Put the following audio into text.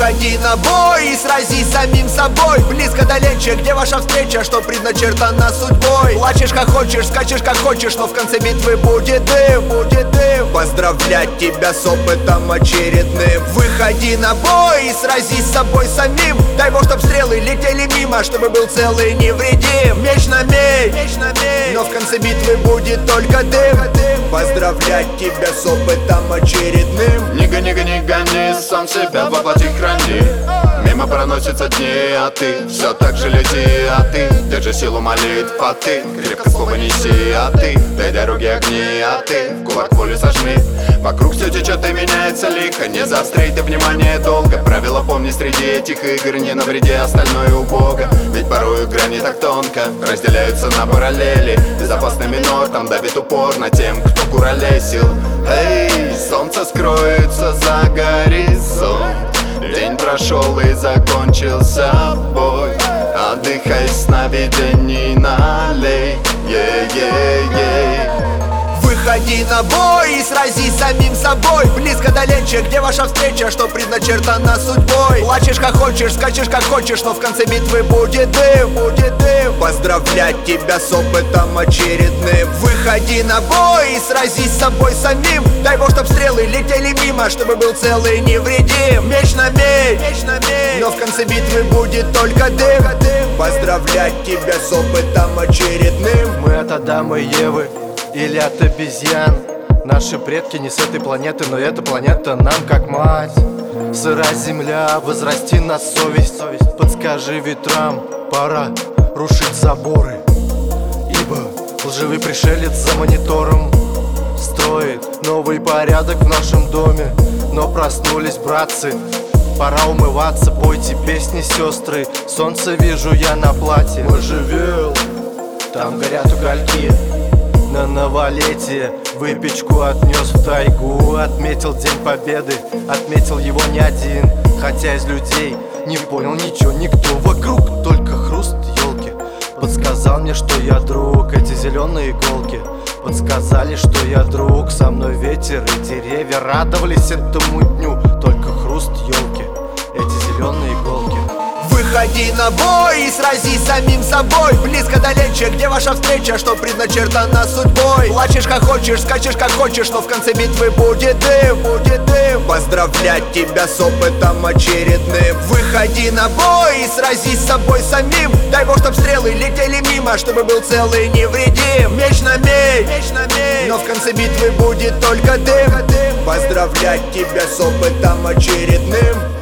Выходи на бой и сразись с самим собой. Близко далече, где ваша встреча, что предначертана судьбой. Плачешь как хочешь, скачешь как хочешь, но в конце битвы будет дым, будет дым. Поздравлять тебя с опытом очередным. Выходи на бой и сразись с собой самим. Дай Бог, чтоб стрелы летели мимо, чтобы был целый невредим. Меч на меч, но в конце битвы будет только дым. Поздравлять тебя с опытом очередным. Не гони, гони, гони, сам себя воплоти храни. Мимо проносятся дни, а ты все так же лети, а ты держи силу молитв, а ты крепко слово неси, а ты дай дороги огни, а ты в кулак волю сожми. Вокруг все течет и меняется лихо, не заостряй ты внимание долго. Правила помни среди этих игр, не навреди остальное у Бога. Ведь порою грани так тонко разделяются на параллели. Безопасный минор там давит упорно тем, кто куролесил. Эй, солнце скроется за горизонт. День прошел и закончился бой. Отдыхай, сновидений налей. Выходи на бой и сразись с самим собой. Близко далече, где ваша встреча, что предначертана судьбой. Плачешь как хочешь, скачешь как хочешь, но в конце битвы будет дым, будет дым. Поздравлять тебя с опытом очередным. Выходи на бой и сразись с собой самим. Дай Бог, чтоб стрелы летели мимо, чтобы был целый невредим. Меч на меч, но в конце битвы будет только дым. Поздравлять тебя с опытом очередным. Мы от Адама и Евы или от обезьян. Наши предки не с этой планеты, но эта планета нам как мать. Сырая земля, возрасти на совесть. Подскажи ветрам, пора рушить заборы. Ибо лживый пришелец за монитором строит новый порядок в нашем доме. Но проснулись братцы, пора умываться, пойте песни, сестры. Солнце вижу я на платье. Можжевел, там горят угольки. На новолетие выпечку отнес в тайгу. Отметил День Победы, отметил его не один. Хотя из людей не понял ничего никто. Вокруг только хруст елки. Подсказал мне, что я друг. Эти зеленые иголки подсказали, что я друг. Со мной ветер и деревья радовались этому дню. Только хруст елки, эти зеленые иголки. Выходи на бой и сразись с самим собой. Близко далече, где ваша встреча, что предначертана судьбой. Плачешь как хочешь, скачешь как хочешь, но в конце битвы будет дым, будет дым. Поздравлять тебя с опытом очередным. Выходи на бой и сразись с собой самим. Дай Бог, чтоб стрелы летели мимо, чтобы был целый невредим. Меч на меч, но в конце битвы будет только дым. Поздравлять тебя с опытом очередным.